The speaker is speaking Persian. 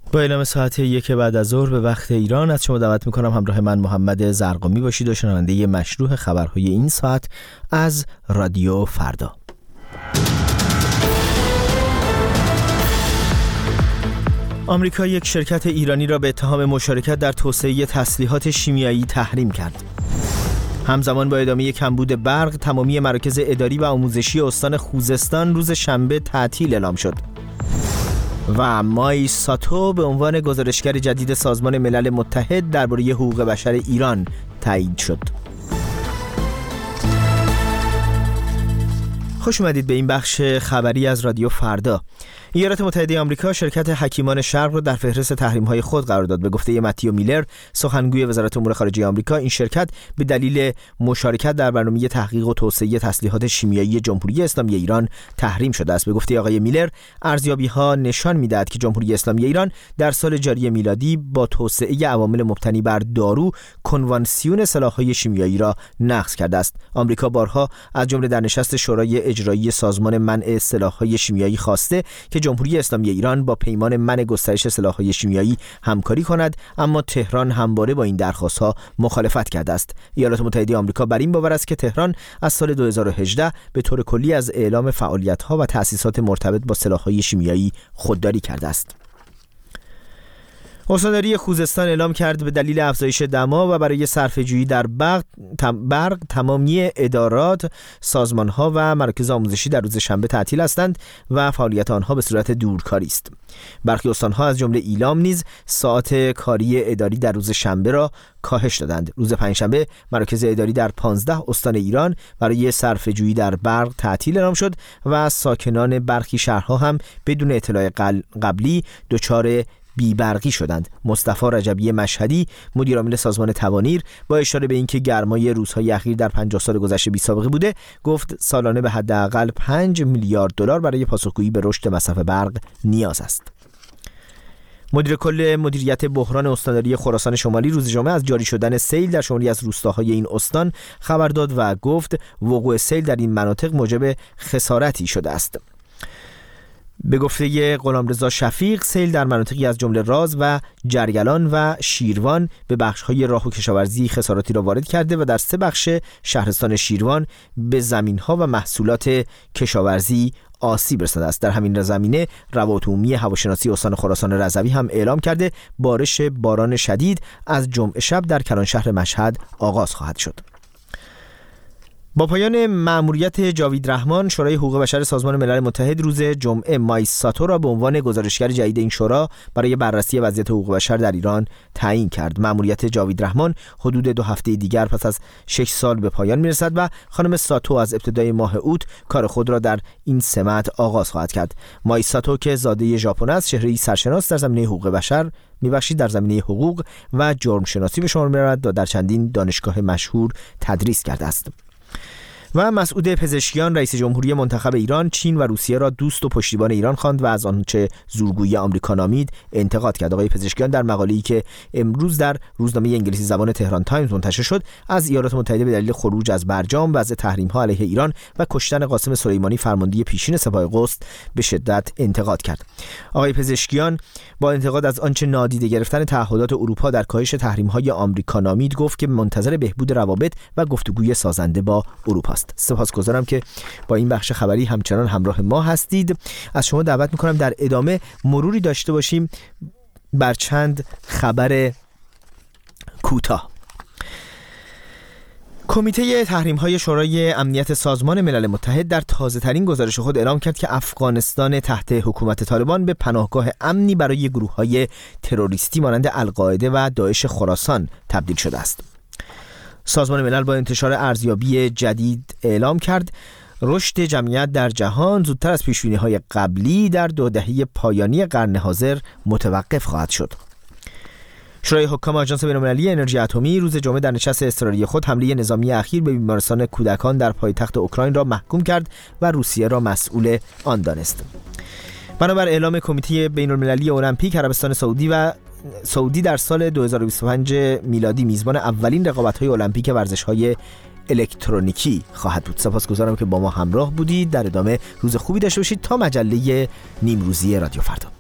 با اعلام ساعت 1 بعد از ظهر به وقت ایران از شما دعوت میکنم همراه من محمد زرقامی باشید و شنونده مشروع خبرهای این ساعت از رادیو فردا. آمریکا یک شرکت ایرانی را به اتهام مشارکت در توسعه تسلیحات شیمیایی تحریم کرد. همزمان با ادامه کمبود برق، تمامی مراکز اداری و آموزشی استان خوزستان روز شنبه تعطیل اعلام شد. و مای ساتو به عنوان گزارشگر جدید سازمان ملل متحد درباره حقوق بشر ایران تایید شد. خوش اومدید به این بخش خبری از رادیو فردا. ایالات متحده آمریکا شرکت حکیمان شرق را در فهرست تحریم‌های خود قرار داد. به گفته متیو میلر، سخنگوی وزارت امور خارجه آمریکا، این شرکت به دلیل مشارکت در برنامه تحقیق و توسعه تسلیحات شیمیایی جمهوری اسلامی ایران تحریم شده است. به گفته آقای میلر، ارزیابی‌ها نشان می‌دهد که جمهوری اسلامی ایران در سال جاری میلادی با توسعه عوامل مبتنی بر دارو کنوانسیون سلاح‌های شیمیایی را نقض کرده است. آمریکا بارها از جمله در نشست شورای اجرایی سازمان منع سلاح‌های شیمیایی خواسته که جمهوری اسلامی ایران با پیمان منع گسترش سلاح‌های شیمیایی همکاری کند، اما تهران همواره با این درخواست‌ها مخالفت کرده است. ایالات متحده آمریکا بر این باور است که تهران از سال 2018 به طور کلی از اعلام فعالیت‌ها و تأسیسات مرتبط با سلاح‌های شیمیایی خودداری کرده است. استانداری خوزستان اعلام کرد به دلیل افزایش دما و برای صرفه‌جویی در برق تمامی ادارات، سازمان‌ها و مراکز آموزشی در روز شنبه تعطیل هستند و فعالیت آنها به صورت دورکاری است. برخی استان‌ها از جمله ایلام نیز ساعات کاری اداری در روز شنبه را کاهش دادند. روز پنجشنبه مراکز اداری در 15 استان ایران برای صرفه‌جویی در برق تعطیل اعلام شد و ساکنان برخی شهرها هم بدون اطلاع قبلی دچار بی‌برقی شدند. مصطفی رجبی مشهدی، مدیر عامل سازمان توانیر، با اشاره به اینکه گرمای روزهای اخیر در 50 سال گذشته بی‌سابقه بوده، گفت سالانه به حداقل 5 میلیارد دلار برای پاسخگویی به رشد مصرف برق نیاز است. مدیر کل مدیریت بحران استانداری خراسان شمالی روز جمعه از جاری شدن سیل در شماری از روستاهای این استان خبر داد و گفت وقوع سیل در این مناطق موجب خسارتی شده است. به گفته غلامرضا شفیق، سیل در مناطقی از جمله راز و جرگلان و شیروان به بخش‌های راه و کشاورزی خساراتی را وارد کرده و در 3 بخش شهرستان شیروان به زمین‌ها و محصولات کشاورزی آسیب رسانده است. در همین زمینه روابط عمومی هواشناسی استان خراسان رضوی هم اعلام کرده بارش باران شدید از جمعه شب در کلانشهر مشهد آغاز خواهد شد. با پایان مأموریت جاوید رحمان، شورای حقوق بشر سازمان ملل متحد روز جمعه مای ساتو را به عنوان گزارشگر جدید این شورا برای بررسی وضعیت حقوق بشر در ایران تعیین کرد. مأموریت جاوید رحمان حدود 2 هفته دیگر پس از 6 سال به پایان میرسد و خانم ساتو از ابتدای ماه اوت کار خود را در این سمت آغاز خواهد کرد. مای ساتو که زاده ژاپن است، چهره‌ای سرشناس در زمینه حقوق بشر در زمینه حقوق و جرم شناسی به شمار می‌رود و در چندین دانشگاه مشهور تدریس کرده است. و مسعود پزشکیان، رئیس جمهوری منتخب ایران، چین و روسیه را دوست و پشتیبان ایران خواند و از آنچه زورگویی آمریکا نامید انتقاد کرد. آقای پزشکیان در مقاله‌ای که امروز در روزنامه انگلیسی زبان تهران تایمز منتشر شد، از ایالات متحده به دلیل خروج از برجام، وضع تحریم‌ها علیه ایران و کشتن قاسم سلیمانی فرمانده پیشین سپاه قدس به شدت انتقاد کرد. آقای پزشکیان با انتقاد از آنچه نادیده گرفتن تعهدات اروپا در کاهش تحریم‌های آمریکا نامید، گفت که منتظر بهبود روابط و گفتگوی سازنده با اروپا است. سپاسگزارم که با این بخش خبری همچنان همراه ما هستید. از شما دعوت میکنم در ادامه مروری داشته باشیم بر چند خبر کوتاه. کمیته تحریم‌های شورای امنیت سازمان ملل متحد در تازه‌ترین گزارش خود اعلام کرد که افغانستان تحت حکومت طالبان به پناهگاه امنی برای گروه‌های تروریستی مانند القاعده و داعش خراسان تبدیل شده است. سازمان ملل با انتشار ارزیابی جدید اعلام کرد رشد جمعیت در جهان زودتر از پیش‌بینی‌های قبلی در 2 دهه پایانی قرن حاضر متوقف خواهد شد. شورای حکام آژانس بین‌المللی انرژی اتمی روز جمعه در نشست اضطراری خود حمله نظامی اخیر به بیمارستان کودکان در پایتخت اوکراین را محکوم کرد و روسیه را مسئول آن دانست. بنابر اعلام کمیته بین‌المللی المپیک، عربستان سعودی در سال 2025 میلادی میزبان اولین رقابت‌های المپیک ورزش‌های الکترونیکی خواهد بود. سپاسگزارم که با ما همراه بودید. در ادامه روز خوبی داشته باشید تا مجله نیمروزی رادیو فردا.